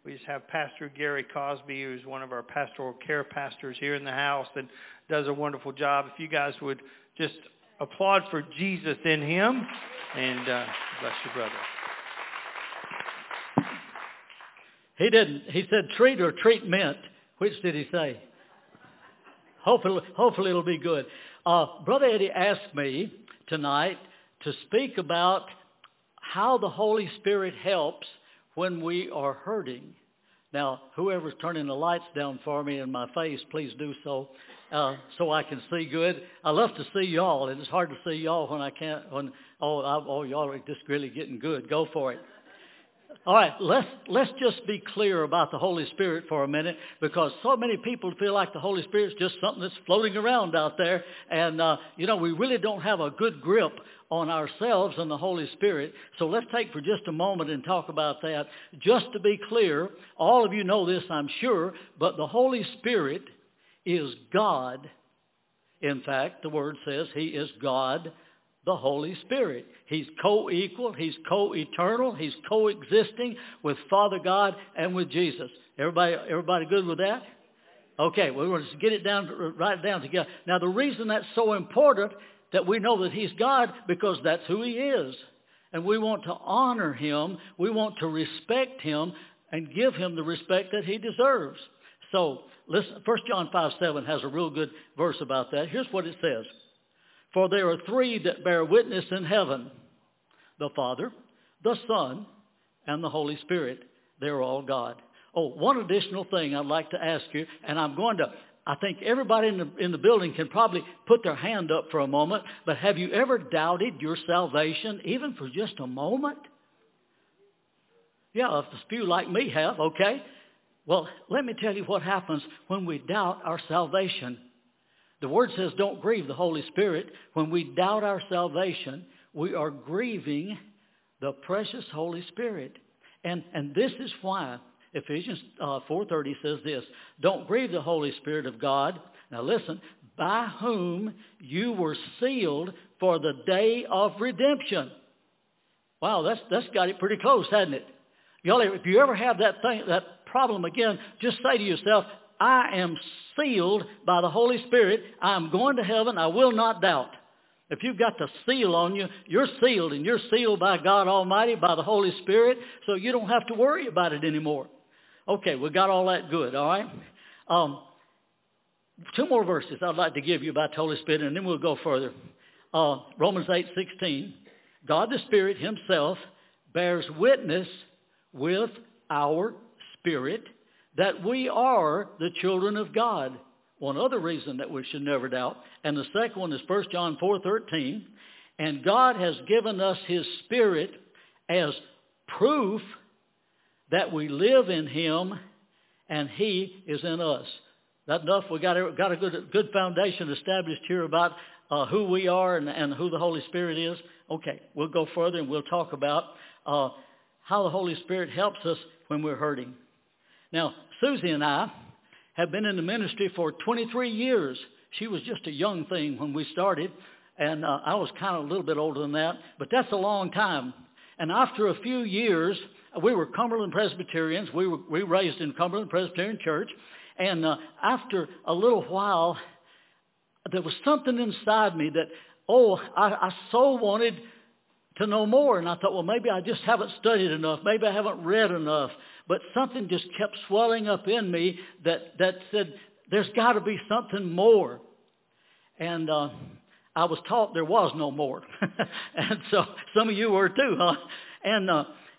We just have Pastor Gary Cosby, who's one of our pastoral care pastors here in the house that does a wonderful job. If you guys would just applaud for Jesus in him, and bless you, brother. He didn't. He said treat or treatment. Which did he say? Hopefully it'll be good. Brother Eddie asked me tonight to speak about how the Holy Spirit helps when we are hurting. Now, whoever's turning the lights down for me in my face, please do so, so I can see good. I love to see y'all, and it's hard to see y'all when I can't. Y'all are just really getting good. Go for it. All right, let's just be clear about the Holy Spirit for a minute, because so many people feel like the Holy Spirit's just something that's floating around out there, and we really don't have a good grip on ourselves and the Holy Spirit. So let's take for just a moment and talk about that. Just to be clear, all of you know this, I'm sure, but the Holy Spirit is God. In fact, the Word says He is God, the Holy Spirit. He's co-equal, He's co-eternal, He's coexisting with Father God and with Jesus. Everybody good with that? Okay, we're going to get it down, write it down together. Now, the reason that's so important that we know that He's God, because that's who He is. And we want to honor Him, we want to respect Him, and give Him the respect that He deserves. So, listen, 1 John 5:7 has a real good verse about that. Here's what it says. For there are three that bear witness in heaven, the Father, the Son, and the Holy Spirit. They're all God. Oh, one additional thing I'd like to ask you, and I think everybody in the building can probably put their hand up for a moment, but have you ever doubted your salvation, even for just a moment? Yeah, if a few like me have, okay. Well, let me tell you what happens when we doubt our salvation. The Word says don't grieve the Holy Spirit. When we doubt our salvation, we are grieving the precious Holy Spirit. And this is why Ephesians 4:30 says this, don't grieve the Holy Spirit of God. Now listen, by whom you were sealed for the day of redemption. Wow, that's got it pretty close, hasn't it? Y'all, if you ever have that problem again, just say to yourself, I am sealed by the Holy Spirit. I am going to heaven. I will not doubt. If you've got the seal on you, you're sealed, and you're sealed by God Almighty, by the Holy Spirit, so you don't have to worry about it anymore. Okay, we got all that good, all right? Two more verses I'd like to give you about the Holy Spirit, and then we'll go further. Romans 8:16, God the Spirit Himself bears witness with our spirit that we are the children of God. One other reason that we should never doubt. And the second one is 1 John 4:13. And God has given us His Spirit as proof that we live in Him and He is in us. That enough? We got a good foundation established here about who we are and who the Holy Spirit is. Okay, we'll go further and we'll talk about how the Holy Spirit helps us when we're hurting. Now, Susie and I have been in the ministry for 23 years. She was just a young thing when we started, and I was kind of a little bit older than that, but that's a long time. And after a few years, we were Cumberland Presbyterians. We raised in Cumberland Presbyterian Church, and after a little while, there was something inside me that, I so wanted to know more. And I thought, well, maybe I just haven't studied enough. Maybe I haven't read enough. But something just kept swelling up in me that said, there's got to be something more. And I was taught there was no more. And so some of you were too, huh? And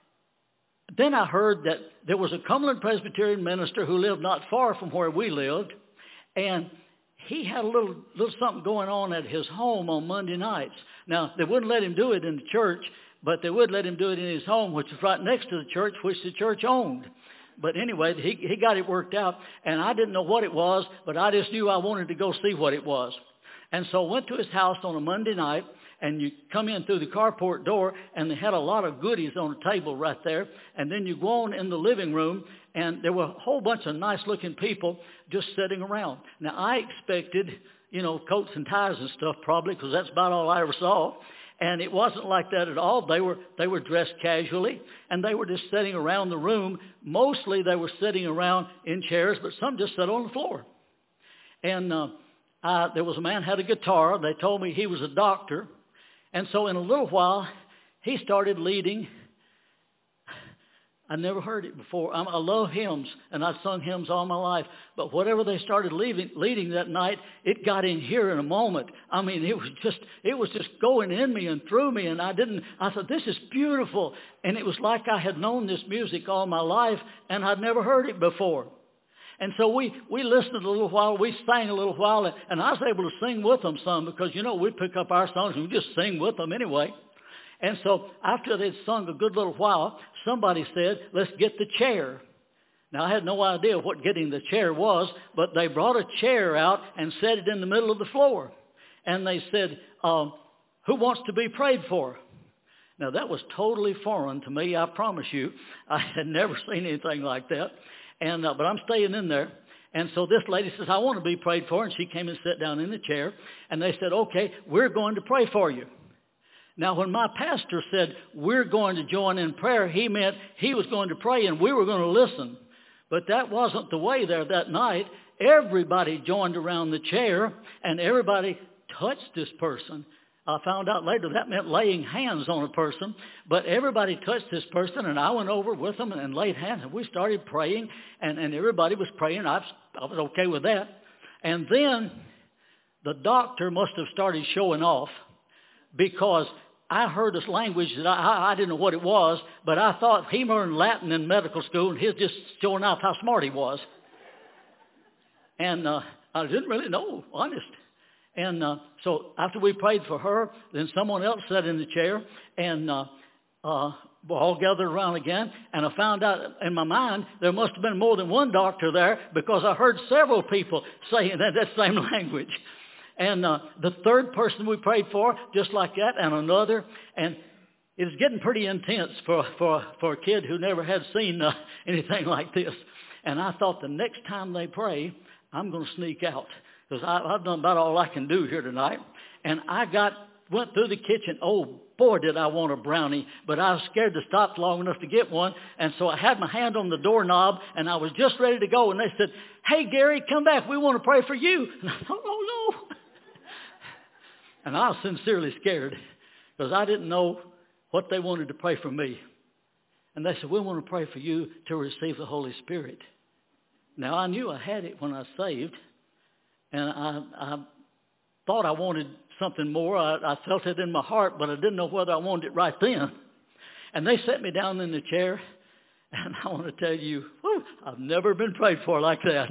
then I heard that there was a Cumberland Presbyterian minister who lived not far from where we lived. And he had a little something going on at his home on Monday nights. Now, they wouldn't let him do it in the church, but they would let him do it in his home, which is right next to the church, which the church owned. But anyway, he got it worked out, and I didn't know what it was, but I just knew I wanted to go see what it was. And so I went to his house on a Monday night, and you come in through the carport door, and they had a lot of goodies on the table right there. And then you go on in the living room, and there were a whole bunch of nice-looking people just sitting around. Now, I expected, coats and ties and stuff probably, because that's about all I ever saw. And it wasn't like that at all. They were dressed casually, and they were just sitting around the room. Mostly they were sitting around in chairs, but some just sat on the floor. And there was a man who had a guitar. They told me he was a doctor. And so in a little while, he started leading. I never heard it before. I love hymns, and I've sung hymns all my life. But whatever they started leading that night, it got in here in a moment. I mean, it was just going in me and through me, and I thought, this is beautiful. And it was like I had known this music all my life, and I'd never heard it before. And so we listened a little while, we sang a little while, and I was able to sing with them some because, we pick up our songs and we just sing with them anyway. And so after they'd sung a good little while, somebody said, let's get the chair. Now, I had no idea what getting the chair was, but they brought a chair out and set it in the middle of the floor. And they said, who wants to be prayed for? Now, that was totally foreign to me, I promise you. I had never seen anything like that. And but I'm staying in there. And so this lady says, I want to be prayed for. And she came and sat down in the chair. And they said, okay, we're going to pray for you. Now, when my pastor said, we're going to join in prayer, he meant he was going to pray and we were going to listen. But that wasn't the way there that night. Everybody joined around the chair and everybody touched this person. I found out later that meant laying hands on a person. But everybody touched this person, and I went over with them and laid hands. And we started praying, and everybody was praying. I was okay with that. And then the doctor must have started showing off because I heard this language that I didn't know what it was, but I thought he learned Latin in medical school, and he was just showing off how smart he was. And I didn't really know, honest. And so after we prayed for her, then someone else sat in the chair, and we're all gathered around again. And I found out in my mind there must have been more than one doctor there because I heard several people saying that same language. And the third person we prayed for, just like that, and another. And it was getting pretty intense for a kid who never had seen anything like this. And I thought the next time they pray, I'm going to sneak out. Because I've done about all I can do here tonight. And I went through the kitchen. Oh, boy, did I want a brownie. But I was scared to stop long enough to get one. And so I had my hand on the doorknob, and I was just ready to go. And they said, hey, Gary, come back. We want to pray for you. And I thought, oh, no. And I was sincerely scared because I didn't know what they wanted to pray for me. And they said, we want to pray for you to receive the Holy Spirit. Now, I knew I had it when I was saved. And I thought I wanted something more. I felt it in my heart, but I didn't know whether I wanted it right then. And they set me down in the chair, and I want to tell you, I've never been prayed for like that.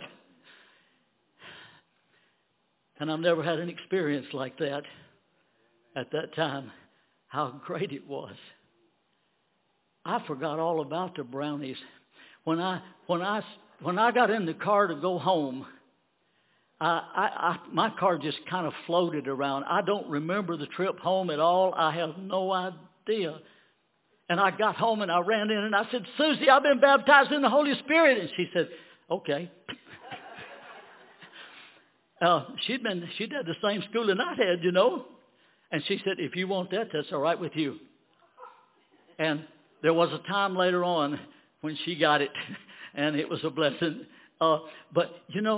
And I've never had an experience like that at that time, how great it was. I forgot all about the brownies. When I got in the car to go home, my car just kind of floated around. I don't remember the trip home at all. I have no idea. And I got home and I ran in and I said, Susie, I've been baptized in the Holy Spirit. And she said, okay. She'd had the same schooling I had, And she said, if you want that, that's all right with you. And there was a time later on when she got it, and it was a blessing. But,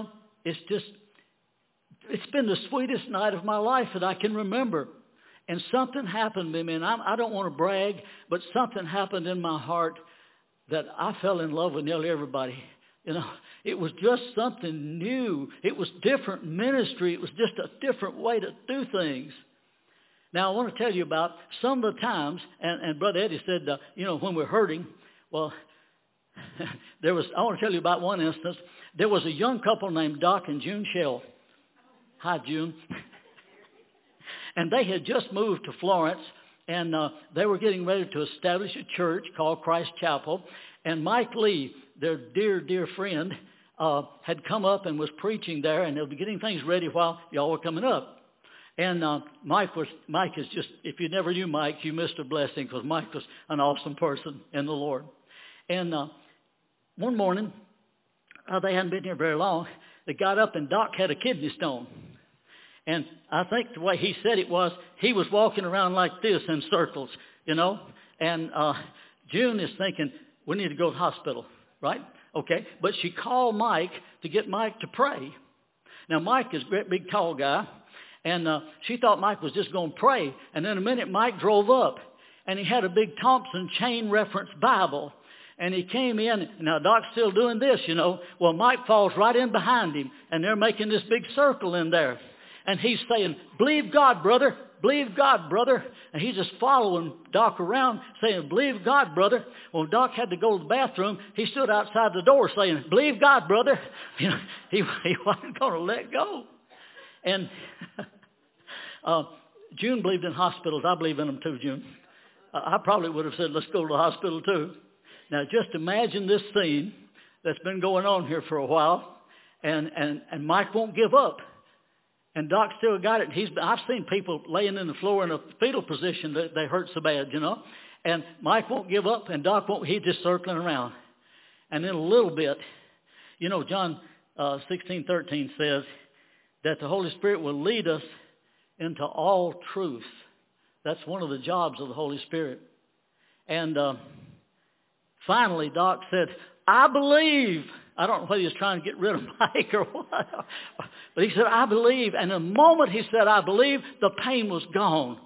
it's been the sweetest night of my life that I can remember. And something happened to me, and I don't want to brag, but something happened in my heart that I fell in love with nearly everybody. It was just something new. It was different ministry. It was just a different way to do things. Now, I want to tell you about some of the times, and Brother Eddie said, when we're hurting, well, I want to tell you about one instance. There was a young couple named Doc and June Shell. Hi, June. And they had just moved to Florence, and they were getting ready to establish a church called Christ Chapel. And Mike Lee, their dear, dear friend, had come up and was preaching there, and they were getting things ready while y'all were coming up. And Mike is just, if you never knew Mike, you missed a blessing because Mike was an awesome person in the Lord. And one morning, they hadn't been here very long, they got up and Doc had a kidney stone. And I think the way he said it was, he was walking around like this in circles, you know. And June is thinking, we need to go to the hospital, right? Okay. But she called Mike to get Mike to pray. Now, Mike is a great big tall guy. And she thought Mike was just going to pray. And in a minute, Mike drove up. And he had a big Thompson chain reference Bible. And he came in. Now, Doc's still doing this, you know. Well, Mike falls right in behind him. And they're making this big circle in there. And he's saying, believe God, brother. Believe God, brother. And he's just following Doc around saying, believe God, brother. Well, Doc had to go to the bathroom. He stood outside the door saying, believe God, brother. You know, he wasn't going to let go. And June believed in hospitals. I believe in them too, June. I probably would have said, let's go to the hospital too. Now, just imagine this scene that's been going on here for a while. And Mike won't give up. And Doc still got it. I've seen people laying in the floor in a fetal position that they hurt so bad, you know. And Mike won't give up, and Doc won't. He's just circling around. And in a little bit, you know, John 16:13 says that the Holy Spirit will lead us into all truth. That's one of the jobs of the Holy Spirit. And finally, Doc said, I believe. I don't know whether he was trying to get rid of Mike or what. But he said, I believe. And the moment he said, I believe, the pain was gone.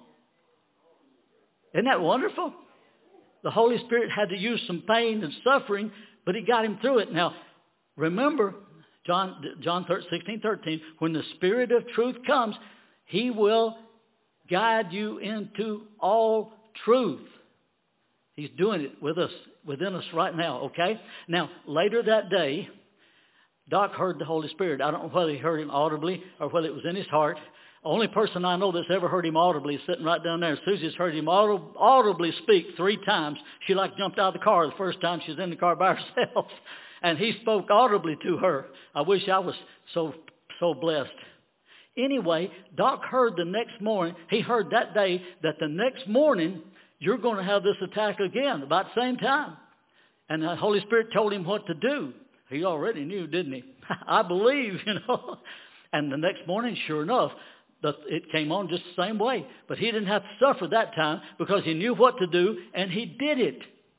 Isn't that wonderful? The Holy Spirit had to use some pain and suffering, but he got him through it. Now, remember, John 16:13, when the Spirit of truth comes, he will guide you into all truth. He's doing it with us, within us right now, okay? Now, later that day, Doc heard the Holy Spirit. I don't know whether he heard him audibly or whether it was in his heart. The only person I know that's ever heard him audibly is sitting right down there. Susie's heard him audibly speak 3 times. She jumped out of the car the first time she was in the car by herself. And he spoke audibly to her. I wish I was so blessed. Anyway, Doc heard the next morning, he heard that day that the next morning you're going to have this attack again about the same time. And the Holy Spirit told him what to do. He already knew, didn't he? I believe, you know. And the next morning, sure enough, it came on just the same way. But he didn't have to suffer that time because he knew what to do, and he did it.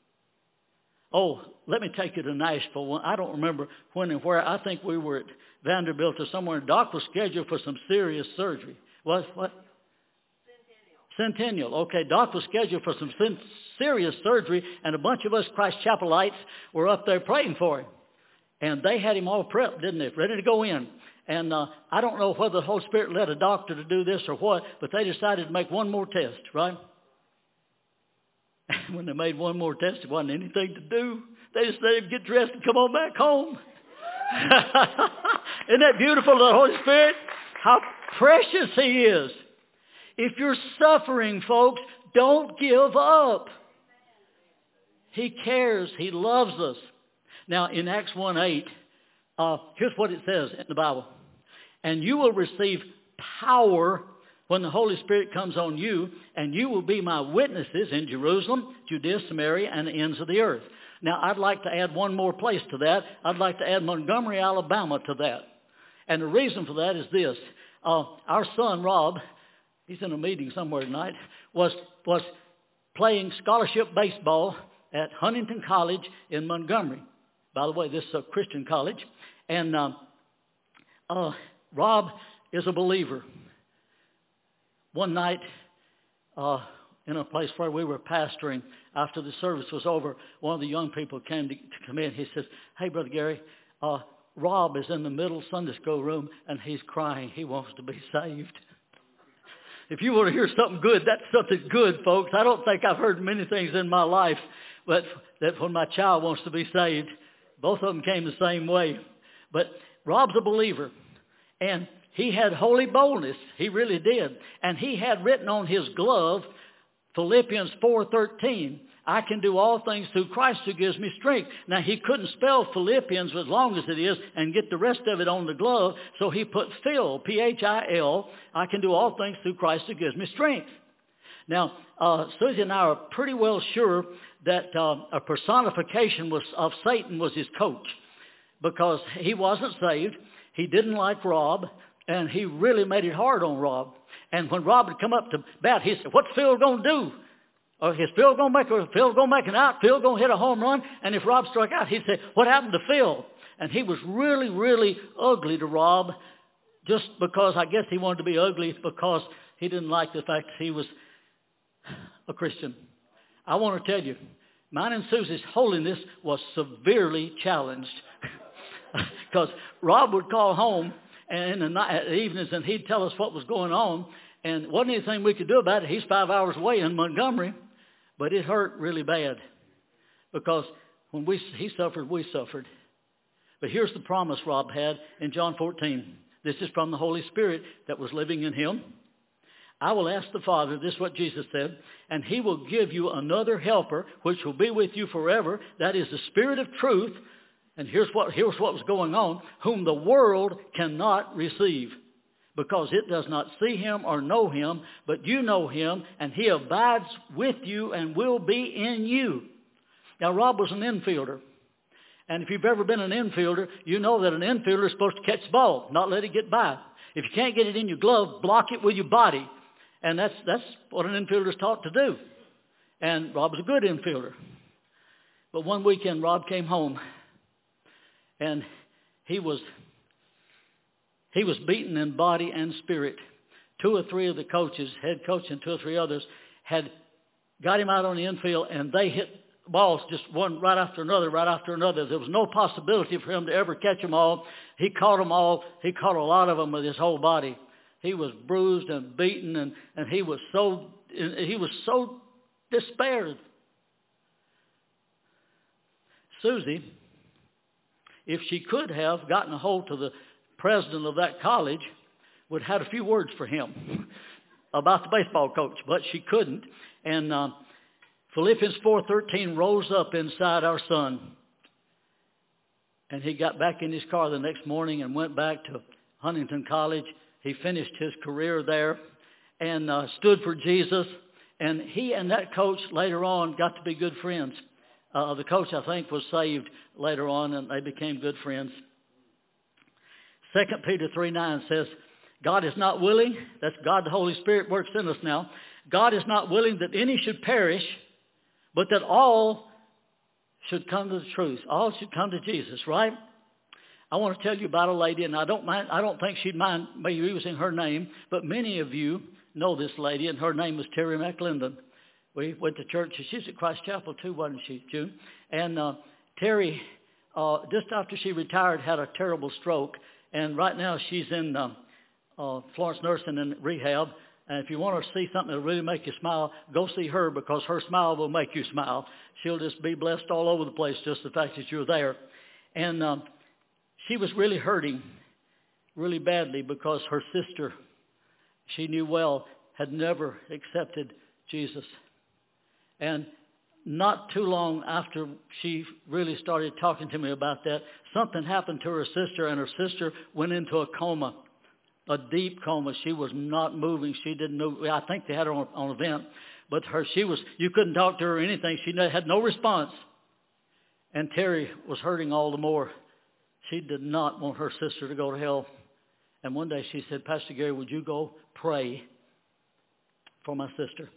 Oh, let me take you to Nashville. I don't remember when and where. I think we were at Vanderbilt or somewhere. Doc was scheduled for some serious surgery. What? Centennial. Okay, Doc was scheduled for some serious surgery, and a bunch of us Christ Chapelites were up there praying for him. And they had him all prepped, didn't they? Ready to go in. And I don't know whether the Holy Spirit led a doctor to do this or what, but they decided to make one more test, right? And when they made one more test, there wasn't anything to do. They just said, get dressed and come on back home. Isn't that beautiful, the Holy Spirit? How precious he is. If you're suffering, folks, don't give up. He cares. He loves us. Now, in Acts 1:8, here's what it says in the Bible. And you will receive power when the Holy Spirit comes on you, and you will be my witnesses in Jerusalem, Judea, Samaria, and the ends of the earth. Now, I'd like to add one more place to that. I'd like to add Montgomery, Alabama to that. And the reason for that is this. Our son, Rob, he's in a meeting somewhere tonight, was playing scholarship baseball at Huntington College in Montgomery. By the way, this is a Christian college. And Rob is a believer. One night, in a place where we were pastoring, after the service was over, one of the young people came to come in. He says, hey, Brother Gary, Rob is in the middle Sunday school room, and he's crying. He wants to be saved. If you want to hear something good, that's something good, folks. I don't think I've heard many things in my life, but that when my child wants to be saved, both of them came the same way. But Rob's a believer, and he had holy boldness. He really did. And he had written on his glove, Philippians 4:13, I can do all things through Christ who gives me strength. Now, he couldn't spell Philippians as long as it is and get the rest of it on the glove, so he put Phil, P-H-I-L, I can do all things through Christ who gives me strength. Now, Susie and I are pretty well sure that a personification of Satan was his coach, because he wasn't saved. He didn't like Rob. And he really made it hard on Rob. And when Rob would come up to bat, he said, what's Phil going to do? Or is Phil going to make an out? Phil going to hit a home run? And if Rob struck out, he'd say, what happened to Phil? And he was really, really ugly to Rob, just because I guess he wanted to be ugly because he didn't like the fact that he was a Christian. I want to tell you, mine and Susie's holiness was severely challenged. Because Rob would call home and in the evenings and he'd tell us what was going on. And wasn't anything we could do about it. He's 5 hours away in Montgomery. But it hurt really bad. Because when he suffered, we suffered. But here's the promise Rob had in John 14. This is from the Holy Spirit that was living in him. I will ask the Father, this is what Jesus said, and he will give you another helper, which will be with you forever. That is the Spirit of truth. And here's what was going on, whom the world cannot receive, because it does not see him or know him, but you know him, and he abides with you and will be in you. Now, Rob was an infielder. And if you've ever been an infielder, you know that an infielder is supposed to catch the ball, not let it get by. If you can't get it in your glove, block it with your body. And that's what an infielder is taught to do. And Rob was a good infielder. But one weekend, Rob came home, and he was beaten in body and spirit. 2 or 3 of the coaches, head coach and 2 or 3 others, had got him out on the infield, and they hit balls just one right after another, right after another. There was no possibility for him to ever catch them all. He caught them all. He caught a lot of them with his whole body. He was bruised and beaten, and he was so despaired. Susie, if she could have gotten a hold to the president of that college, would have had a few words for him about the baseball coach, but she couldn't. And Philippians 4:13 rose up inside our son. And he got back in his car the next morning and went back to Huntington College. He finished his career there and stood for Jesus. And he and that coach later on got to be good friends. The coach, I think, was saved later on, and they became good friends. 2 Peter 3:9 says, God is not willing, that's God the Holy Spirit works in us now, God is not willing that any should perish, but that all should come to the truth. All should come to Jesus, right? I want to tell you about a lady, and I don't think she'd mind me using her name, but many of you know this lady, and her name was Terry McClendon. We went to church. She's at Christ Chapel too, wasn't she, June? And Terry, just after she retired, had a terrible stroke. And right now she's in Florence Nursing and rehab. And if you want to see something that will really make you smile, go see her, because her smile will make you smile. She'll just be blessed all over the place, just the fact that you're there. And she was really hurting really badly because her sister, she knew well, had never accepted Jesus. And not too long after she really started talking to me about that, something happened to her sister, and her sister went into a coma, a deep coma. She was not moving. She didn't know. I think they had her on a vent, but you couldn't talk to her or anything. She had no response. And Terry was hurting all the more. She did not want her sister to go to hell. And one day she said, Pastor Gary, would you go pray for my sister?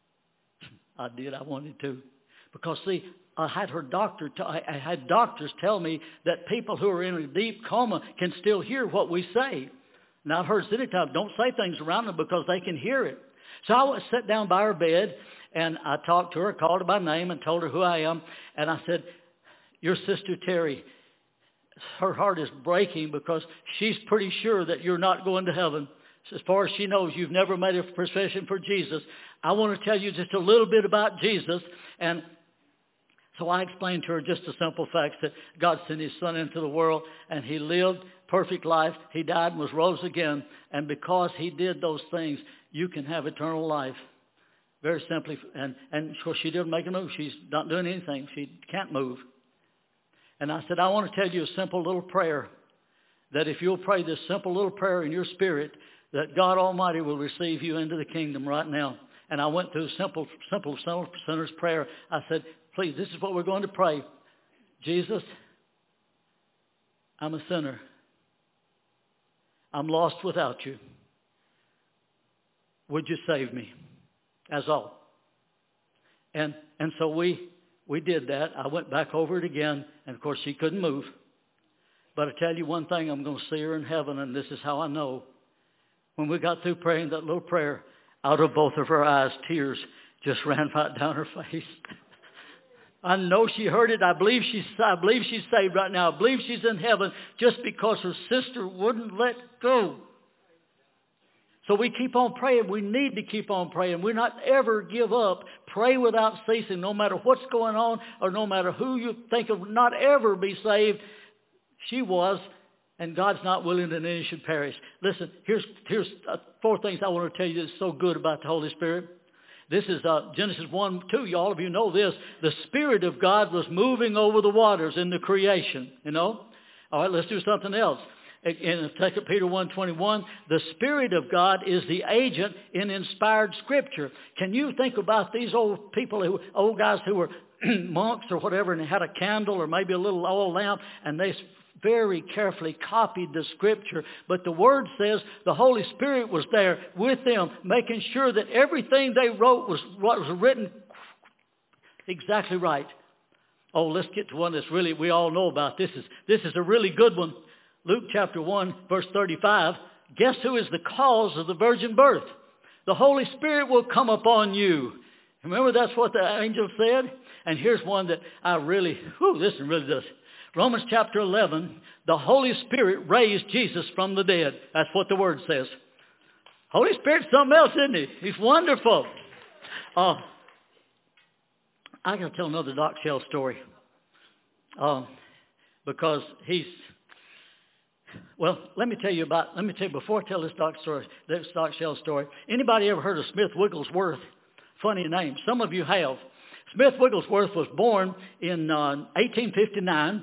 I did. I wanted to. Because, see, I had doctors tell me that people who are in a deep coma can still hear what we say. And I've heard many times, don't say things around them because they can hear it. So I sat down by her bed, and I talked to her, called her by name, and told her who I am. And I said, your sister Terry, her heart is breaking because she's pretty sure that you're not going to heaven. As far as she knows, you've never made a profession for Jesus. I want to tell you just a little bit about Jesus. And so I explained to her just the simple facts that God sent his son into the world, and he lived perfect life. He died and was rose again. And because he did those things, you can have eternal life. Very simply. And of course, she didn't make a move. She's not doing anything. She can't move. And I said, I want to tell you a simple little prayer, that if you'll pray this simple little prayer in your spirit, that God Almighty will receive you into the kingdom right now. And I went through simple sinner's prayer. I said, please, this is what we're going to pray. Jesus, I'm a sinner. I'm lost without you. Would you save me? That's all. And so we did that. I went back over it again, and of course she couldn't move. But I tell you one thing, I'm going to see her in heaven, and this is how I know. When we got through praying that little prayer, out of both of her eyes, tears just ran right down her face. I know she heard it. I believe she's saved right now. I believe she's in heaven just because her sister wouldn't let go. So we keep on praying. We need to keep on praying. We not ever give up. Pray without ceasing, no matter what's going on or no matter who you think of, not ever be saved. She was, and God's not willing that any should perish. Listen, here's 4 things I want to tell you that's so good about the Holy Spirit. This is Genesis 1:2. All of you know this. The Spirit of God was moving over the waters in the creation, you know. All right, let's do something else. In 2 Peter 1:21, the Spirit of God is the agent in inspired Scripture. Can you think about these old people, old guys who were monks or whatever, and they had a candle or maybe a little oil lamp, and they very carefully copied the Scripture. But the Word says the Holy Spirit was there with them, making sure that everything they wrote was what was written exactly right. Oh, let's get to one that's really, we all know about. This is a really good one. Luke chapter 1, verse 35. Guess who is the cause of the virgin birth? The Holy Spirit will come upon you. Remember, that's what the angel said? And here's one that I really, this really does. Romans chapter 11, the Holy Spirit raised Jesus from the dead. That's what the Word says. Holy Spirit's something else, isn't he? He's wonderful. I got to tell another Doc Shell story. Because let me tell you before I tell this Doc Shell story. Anybody ever heard of Smith Wigglesworth? Funny name. Some of you have. Smith Wigglesworth was born in 1859.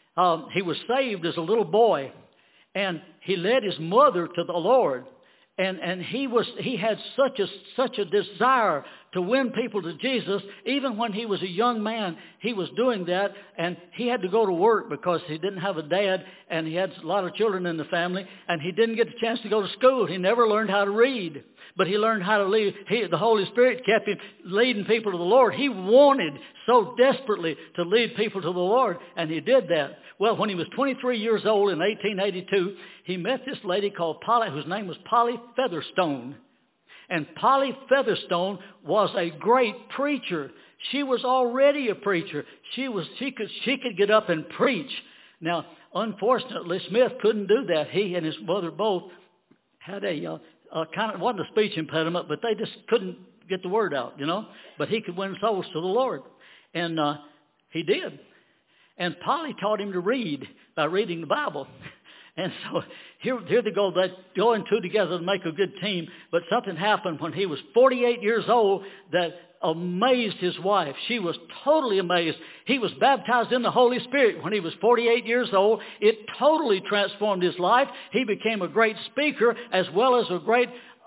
He was saved as a little boy, and he led his mother to the Lord. And he had such a desire to win people to Jesus. Even when he was a young man, he was doing that, and he had to go to work because he didn't have a dad, and he had a lot of children in the family, and he didn't get the chance to go to school. He never learned how to read, but he learned how to lead. The Holy Spirit kept him leading people to the Lord. He wanted so desperately to lead people to the Lord, and he did that. Well, when he was 23 years old in 1882, he met this lady called Polly, whose name was Polly Featherstone. And Polly Featherstone was a great preacher. She was already a preacher. She could get up and preach. Now, unfortunately, Smith couldn't do that. He and his mother both had a kind of, wasn't a speech impediment, but they just couldn't get the word out, you know. But he could win souls to the Lord, and he did. And Polly taught him to read by reading the Bible. And so here they go. They joined two together to make a good team. But something happened when he was 48 years old that amazed his wife. She was totally amazed. He was baptized in the Holy Spirit when he was 48 years old. It totally transformed his life. He became a great speaker as well as a great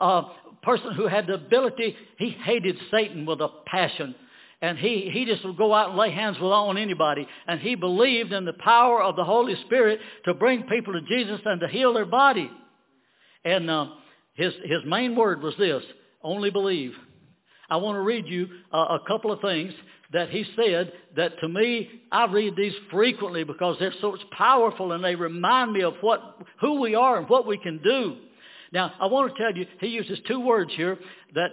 person who had the ability. He hated Satan with a passion. And he just would go out and lay hands on anybody. And he believed in the power of the Holy Spirit to bring people to Jesus and to heal their body. And his main word was this: only believe. I want to read you a couple of things that he said that to me, I read these frequently because they're so powerful and they remind me of who we are and what we can do. Now, I want to tell you, he uses 2 words here that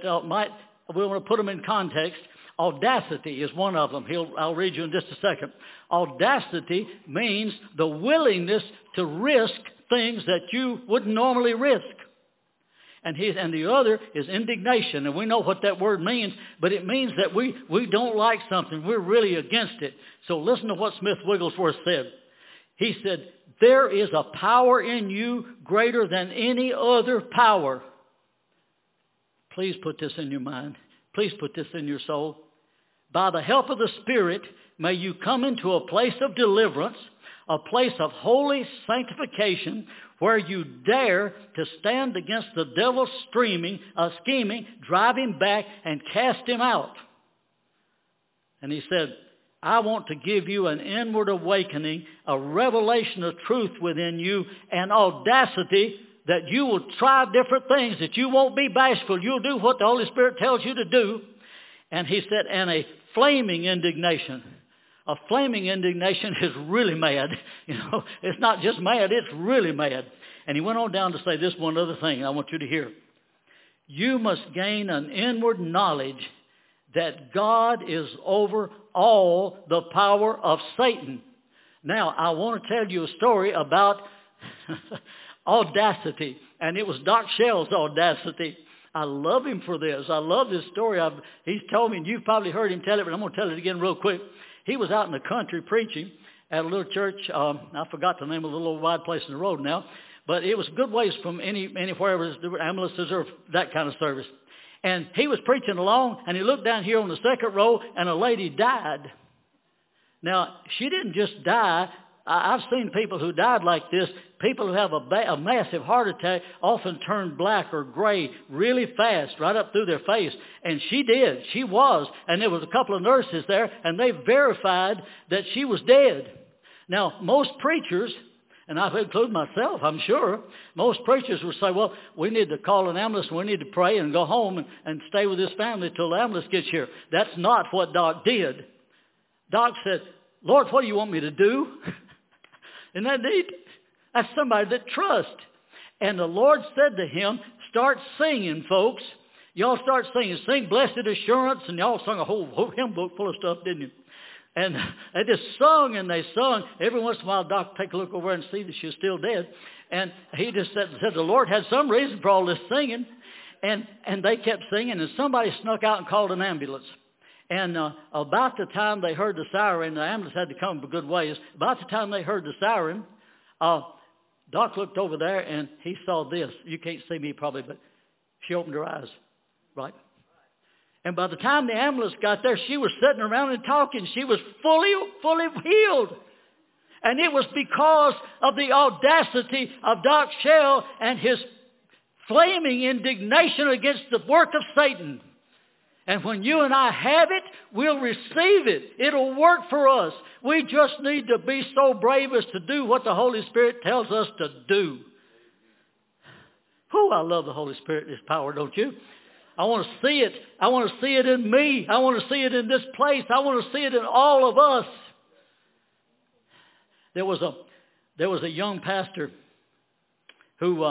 we want to put them in context. Audacity is one of them. I'll read you in just a second. Audacity means the willingness to risk things that you wouldn't normally risk. And the other is indignation. And we know what that word means, but it means that we don't like something. We're really against it. So listen to what Smith Wigglesworth said. He said, there is a power in you greater than any other power. Please put this in your mind. Please put this in your soul. By the help of the Spirit, may you come into a place of deliverance, a place of holy sanctification, where you dare to stand against the devil's scheming, drive him back, and cast him out. And he said, I want to give you an inward awakening, a revelation of truth within you, and audacity that you will try different things, that you won't be bashful. You'll do what the Holy Spirit tells you to do. And he said, and a flaming indignation. A flaming indignation is really mad. You know, it's not just mad, it's really mad. And he went on down to say this one other thing I want you to hear. You must gain an inward knowledge that God is over all the power of Satan. Now, I want to tell you a story about audacity. And it was Doc Shell's audacity. I love him for this. I love this story. He's told me, and you've probably heard him tell it, but I'm going to tell it again real quick. He was out in the country preaching at a little church. I forgot the name of the little wide place in the road now. But it was a good ways from anywhere there were ambulances or that kind of service. And he was preaching along, and he looked down here on the second row, and a lady died. Now, she didn't just die. I've seen people who died like this. People who have a massive heart attack often turn black or gray really fast, right up through their face. And she did. She was. And there was a couple of nurses there, and they verified that she was dead. Now, most preachers, and I've included myself, I'm sure, most preachers would say, well, we need to call an ambulance, we need to pray and go home and stay with this family till the ambulance gets here. That's not what Doc did. Doc said, Lord, what do you want me to do? Isn't that neat? That's somebody that trusts. And the Lord said to him, start singing, folks. Y'all start singing. Sing Blessed Assurance, and y'all sung a whole hymn book full of stuff, didn't you? And they just sung and they sung. Every once in a while, Doc would take a look over and see that she was still dead. And he just said the Lord had some reason for all this singing. And they kept singing, and somebody snuck out and called an ambulance. And about the time they heard the siren, the ambulance had to come a good ways. About the time they heard the siren, Doc looked over there and he saw this. You can't see me probably, but she opened her eyes, right? And by the time the ambulance got there, she was sitting around and talking. She was fully healed. And it was because of the audacity of Doc Shell and his flaming indignation against the work of Satan. And when you and I have it, we'll receive it. It'll work for us. We just need to be so brave as to do what the Holy Spirit tells us to do. Whew, I love the Holy Spirit, His power, don't you? I want to see it. I want to see it in me. I want to see it in this place. I want to see it in all of us. There was a young pastor who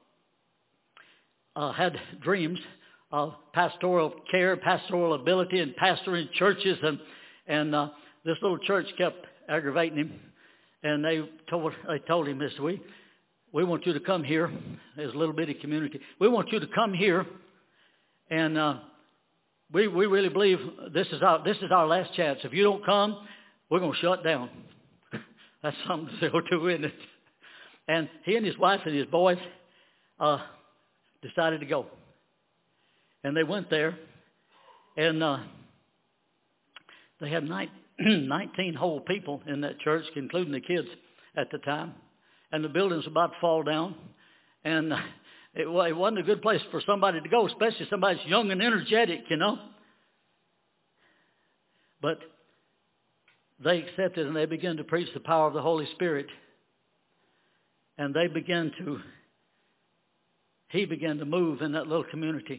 had dreams of pastoral care, pastoral ability, and pastoring churches, and this little church kept aggravating him, and they told him this: we want you to come here. There's a little bitty community. We want you to come here, and we really believe this is our last chance. If you don't come, we're going to shut down. That's something to say to, isn't it? And he and his wife and his boys decided to go. And they went there, and they had 19 whole people in that church, including the kids at the time. And the building was about to fall down. And it wasn't a good place for somebody to go, especially somebody that's young and energetic, you know. But they accepted, and they began to preach the power of the Holy Spirit. And he began to move in that little community.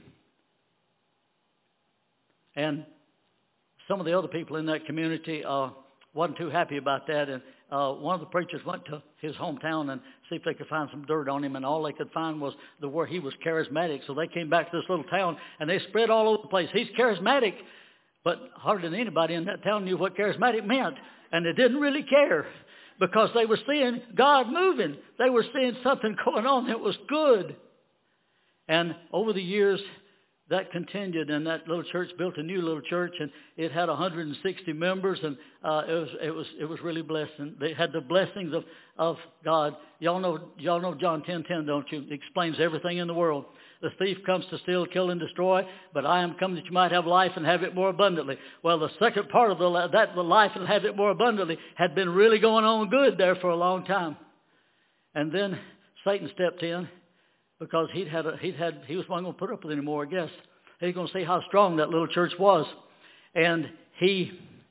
And some of the other people in that community wasn't too happy about that. And one of the preachers went to his hometown and see if they could find some dirt on him. And all they could find was where he was charismatic. So they came back to this little town, and they spread all over the place. He's charismatic, but hardly anybody in that town knew what charismatic meant. And they didn't really care because they were seeing God moving. They were seeing something going on that was good. And over the years, that continued, and that little church built a new little church, and it had 160 members, and it was really blessed. And they had the blessings of God. Y'all know John 10:10, don't you? It explains everything in the world. The thief comes to steal, kill, and destroy, but I am come that you might have life and have it more abundantly. Well, the second part of the life and have it more abundantly had been really going on good there for a long time, and then Satan stepped in. Because he was not going to put up with it anymore, I guess. He was going to see how strong that little church was. And he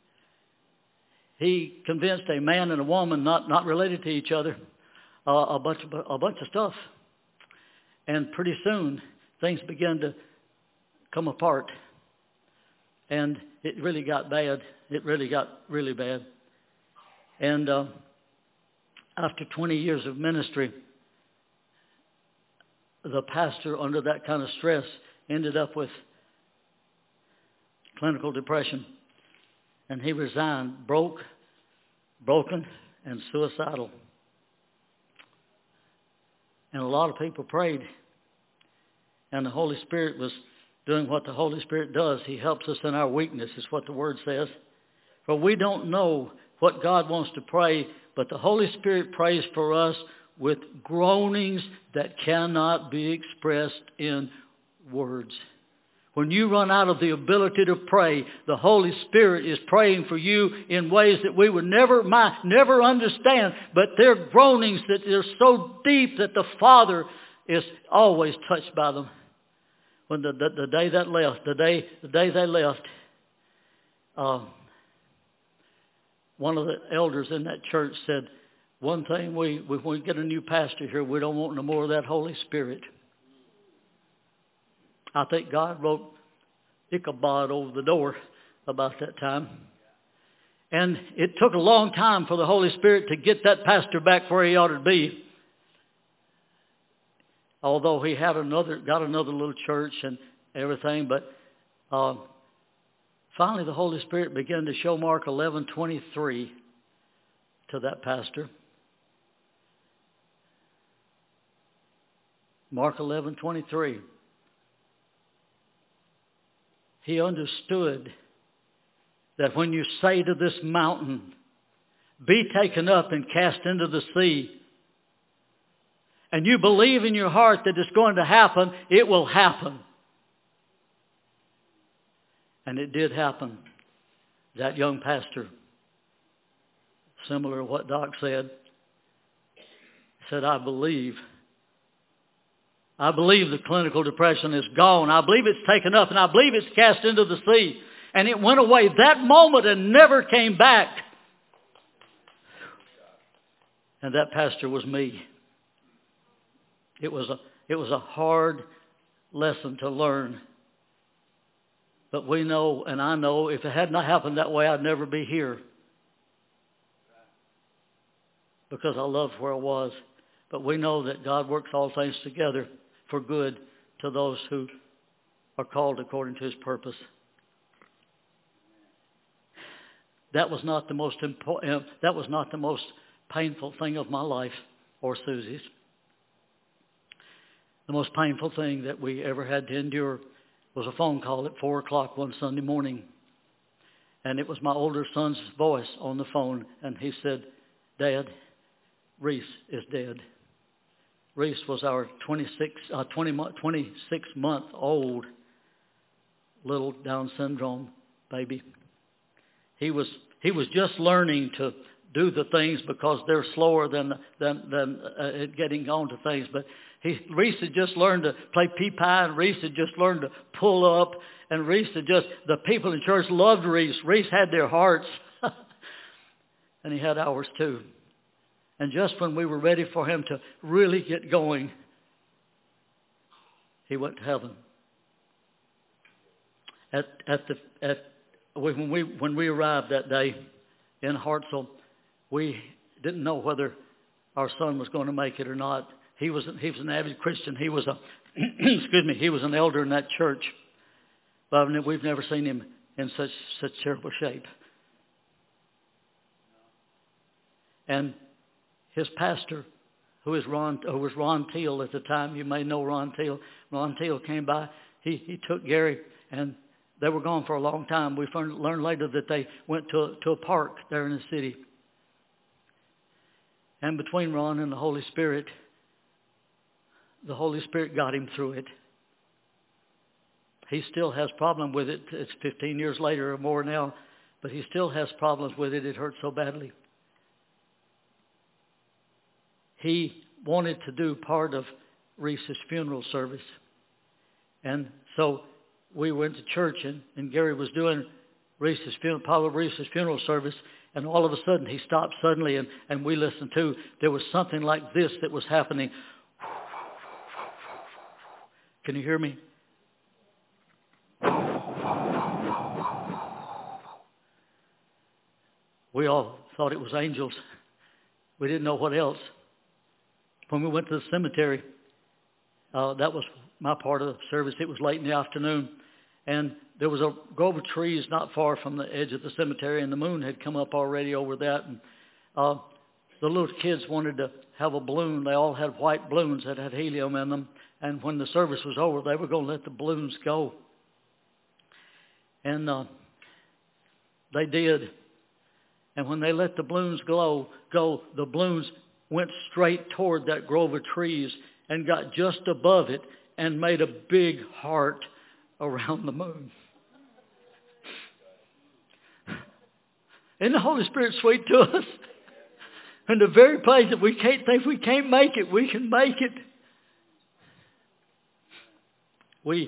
convinced a man and a woman, not related to each other, a bunch of stuff. And pretty soon, things began to come apart. And it really got bad. It really got really bad. And after 20 years of ministry, the pastor, under that kind of stress, ended up with clinical depression. And he resigned, broken, and suicidal. And a lot of people prayed. And the Holy Spirit was doing what the Holy Spirit does. He helps us in our weakness, is what the Word says. For we don't know what God wants to pray, but the Holy Spirit prays for us with groanings that cannot be expressed in words. When you run out of the ability to pray, the Holy Spirit is praying for you in ways that we would never understand. But they're groanings that are so deep that the Father is always touched by them. When the day that left, the day they left, one of the elders in that church said, one thing, when we get a new pastor here, we don't want no more of that Holy Spirit. I think God wrote Ichabod over the door about that time. And it took a long time for the Holy Spirit to get that pastor back where he ought to be. Although he had got another little church and everything. But finally the Holy Spirit began to show Mark 11:23 to that pastor. Mark 11:23. He understood that when you say to this mountain, be taken up and cast into the sea, and you believe in your heart that it's going to happen, it will happen. And it did happen. That young pastor, similar to what Doc said I believe. I believe the clinical depression is gone. I believe it's taken up, and I believe it's cast into the sea. And it went away that moment and never came back. And that pastor was me. It was a hard lesson to learn. But we know, and I know, if it had not happened that way, I'd never be here. Because I loved where I was. But we know that God works all things together for good to those who are called according to His purpose. That was not the most important. That was not the most painful thing of my life or Susie's. The most painful thing that we ever had to endure was a phone call at 4 o'clock one Sunday morning. And it was my older son's voice on the phone. And he said, "Dad, Reese is dead." Reese was our 26-month-old little Down syndrome baby. He was just learning to do the things because they're slower than getting on to things. But Reese had just learned to play pea-pie, and Reese had just learned to pull up, and the people in church loved Reese. Reese had their hearts, and he had ours too. And just when we were ready for him to really get going, he went to heaven. When we arrived that day in Hartselle, we didn't know whether our son was going to make it or not. He was an avid Christian. He was he was an elder in that church. But we've never seen him in such terrible shape. And his pastor, who was Ron Teal at the time, you may know Ron Teal. Ron Teal came by. He took Gary, and they were gone for a long time. We learned later that they went to a park there in the city. And between Ron and the Holy Spirit got him through it. He still has problem with it. It's 15 years later or more now, but he still has problems with it. It hurts so badly. He wanted to do part of Reese's funeral service. And so we went to church, and Gary was doing part of Reese's funeral service, and all of a sudden he stopped suddenly, and we listened too. There was something like this that was happening. Can you hear me? We all thought it was angels. We didn't know what else. When we went to the cemetery, that was my part of the service. It was late in the afternoon. And there was a grove of trees not far from the edge of the cemetery, and the moon had come up already over that. And the little kids wanted to have a balloon. They all had white balloons that had helium in them. And when the service was over, they were going to let the balloons go. And they did. And when they let the balloons go, the balloons went straight toward that grove of trees and got just above it and made a big heart around the moon. Isn't the Holy Spirit sweet to us? In the very place that we can't think we can't make it, we can make it. We,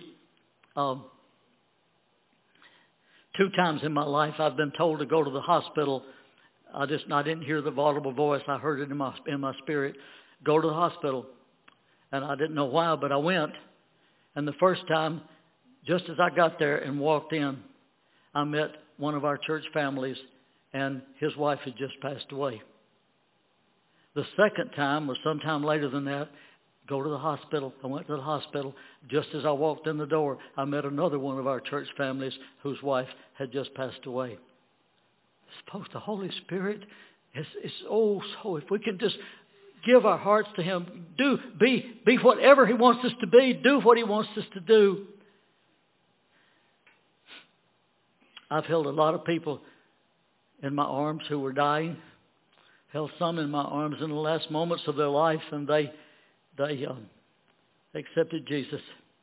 2 times in my life I've been told to go to the hospital. I didn't hear the audible voice. I heard it in my spirit. Go to the hospital. And I didn't know why, but I went. And the first time, just as I got there and walked in, I met one of our church families, and his wife had just passed away. The second time was sometime later than that. Go to the hospital. I went to the hospital. Just as I walked in the door, I met another one of our church families whose wife had just passed away. Suppose the Holy Spirit is so, if we can just give our hearts to Him, be whatever He wants us to be, do what He wants us to do. I've held a lot of people in my arms who were dying. Held some in my arms in the last moments of their life, and they accepted Jesus.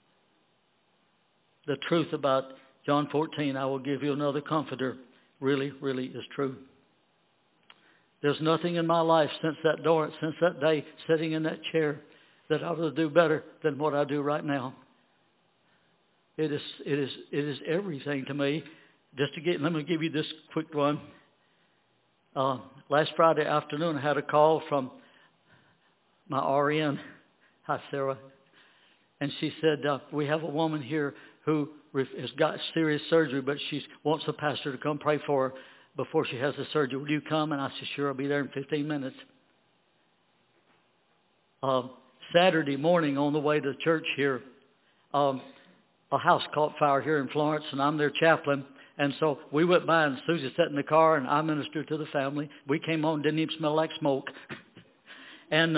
The truth about John 14, I will give you another comforter, really, really is true. There's nothing in my life since that day, sitting in that chair, that I would do better than what I do right now. It is everything to me. Let me give you this quick one. Last Friday afternoon, I had a call from my RN. Hi, Sarah. And she said, we have a woman here who has got serious surgery, but she wants the pastor to come pray for her before she has the surgery. Will you come? And I said, sure, I'll be there in 15 minutes. Saturday morning on the way to church here, a house caught fire here in Florence, and I'm their chaplain. And so we went by, and Susie sat in the car, and I ministered to the family. We came home, didn't even smell like smoke. And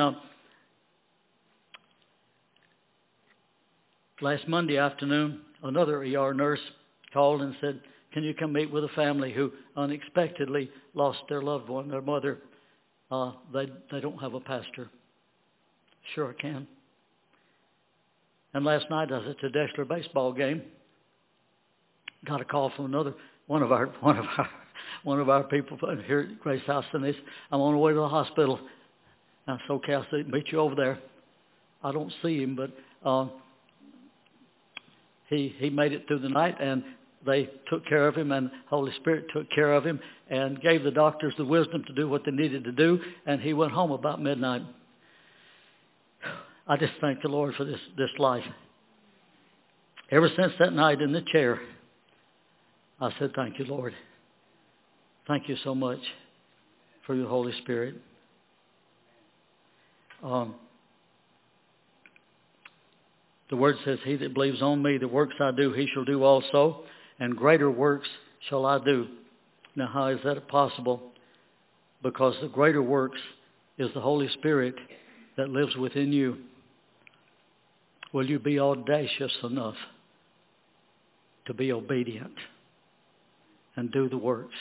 last Monday afternoon, another ER nurse called and said, can you come meet with a family who unexpectedly lost their loved one, their mother? They don't have a pastor. Sure I can. And last night I was at the Dexter baseball game. Got a call from one of our people here at Grace House, and they said, I'm on the way to the hospital. And I said, okay, I'll meet you over there. I don't see him, but he made it through the night, and they took care of him, and the Holy Spirit took care of him and gave the doctors the wisdom to do what they needed to do, and he went home about midnight. I just thank the Lord for this life. Ever since that night in the chair, I said, thank you, Lord. Thank you so much for your Holy Spirit. The Word says, he that believes on me, the works I do, he shall do also, and greater works shall I do. Now, how is that possible? Because the greater works is the Holy Spirit that lives within you. Will you be audacious enough to be obedient and do the works?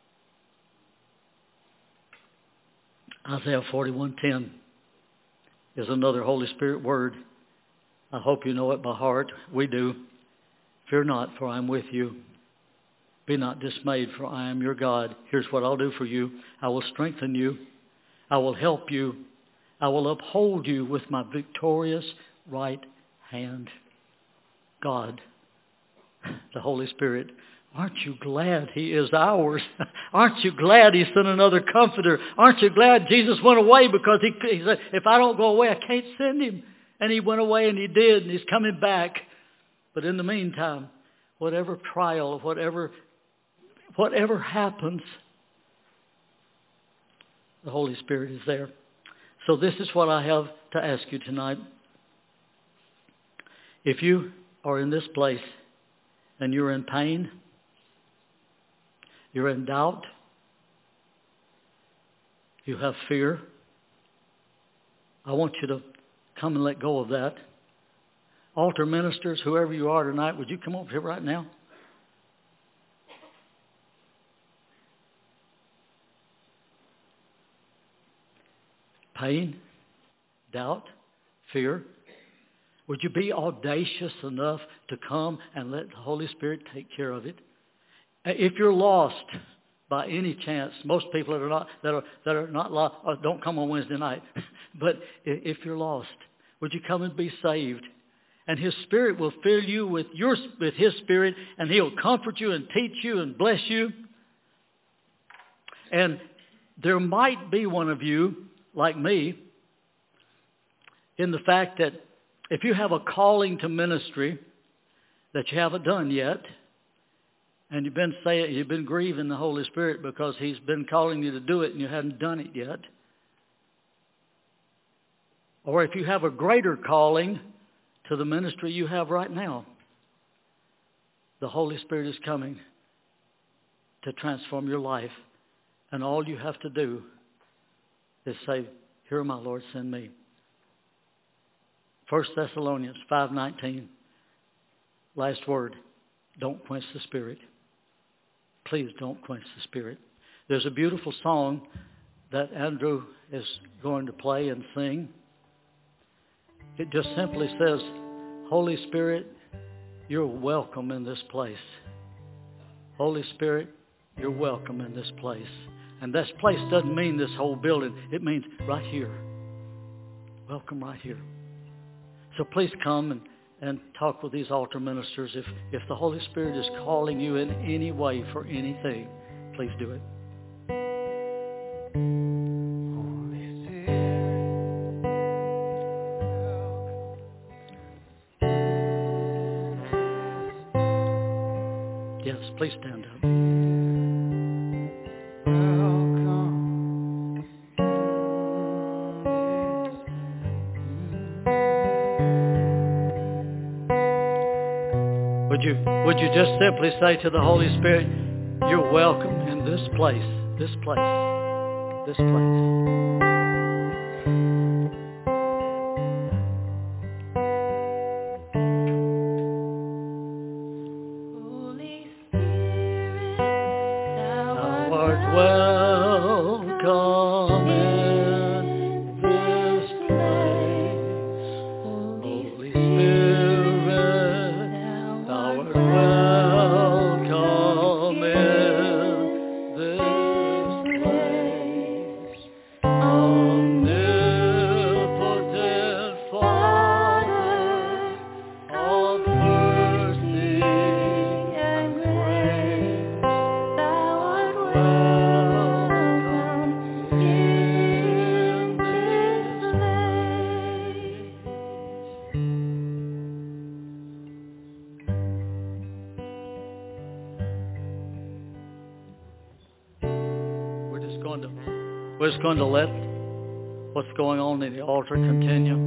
Isaiah 41:10 is another Holy Spirit word. I hope you know it by heart. We do. Fear not, for I am with you. Be not dismayed, for I am your God. Here's what I'll do for you. I will strengthen you. I will help you. I will uphold you with my victorious right hand. God, the Holy Spirit, aren't you glad He is ours? Aren't you glad He sent another comforter? Aren't you glad Jesus went away because He said, if I don't go away, I can't send Him? And he went away and he did, and he's coming back. But in the meantime, whatever trial, whatever happens, the Holy Spirit is there. So this is what I have to ask you tonight. If you are in this place and you're in pain, you're in doubt, you have fear, I want you to come and let go of that. Altar ministers, whoever you are tonight, would you come over here right now? Pain, doubt, fear. Would you be audacious enough to come and let the Holy Spirit take care of it? If you're lost by any chance, most people that are not lost don't come on Wednesday night. But if you're lost, would you come and be saved? And His Spirit will fill you with His Spirit, and He'll comfort you and teach you and bless you. And there might be one of you, like me, in the fact that if you have a calling to ministry that you haven't done yet, and you've been grieving the Holy Spirit because He's been calling you to do it and you haven't done it yet, or if you have a greater calling to the ministry you have right now, the Holy Spirit is coming to transform your life, and all you have to do is say, "Here, my Lord, send me." 1 Thessalonians 5:19. Last word. Don't quench the Spirit. Please don't quench the Spirit. There's a beautiful song that Andrew is going to play and sing. It just simply says, "Holy Spirit, you're welcome in this place. Holy Spirit, you're welcome in this place." And this place doesn't mean this whole building. It means right here. Welcome right here. So please come and talk with these altar ministers. If the Holy Spirit is calling you in any way for anything, please do it. Yes, please stand up. Would you just simply say to the Holy Spirit, "You're welcome in this place, this place, this place." Holy Spirit, thou art welcome in this place. Holy Spirit, thou art welcome in this place. Omnipotent Father of mercy and grace, thou art welcome in this place. We're just going to let what's going on in the altar continue.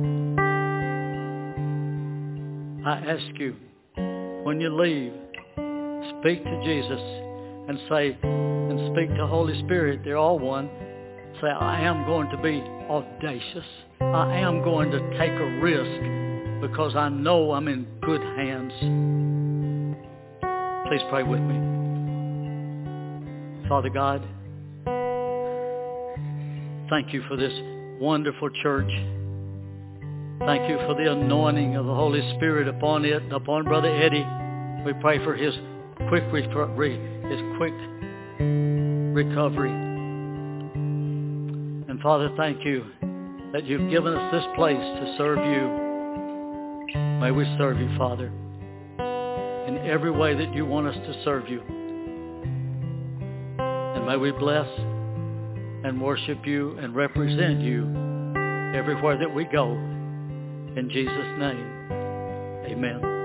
I ask you, when you leave, speak to Jesus and speak to Holy Spirit. They're all one. Say, "I am going to be audacious. I am going to take a risk because I know I'm in good hands." Please pray with me. Father God, thank you for this wonderful church. Thank you for the anointing of the Holy Spirit upon it, upon Brother Eddie. We pray for his quick recovery. And Father, thank you that you've given us this place to serve you. May we serve you, Father, in every way that you want us to serve you. And may we bless and worship you and represent you everywhere that we go. In Jesus' name, amen.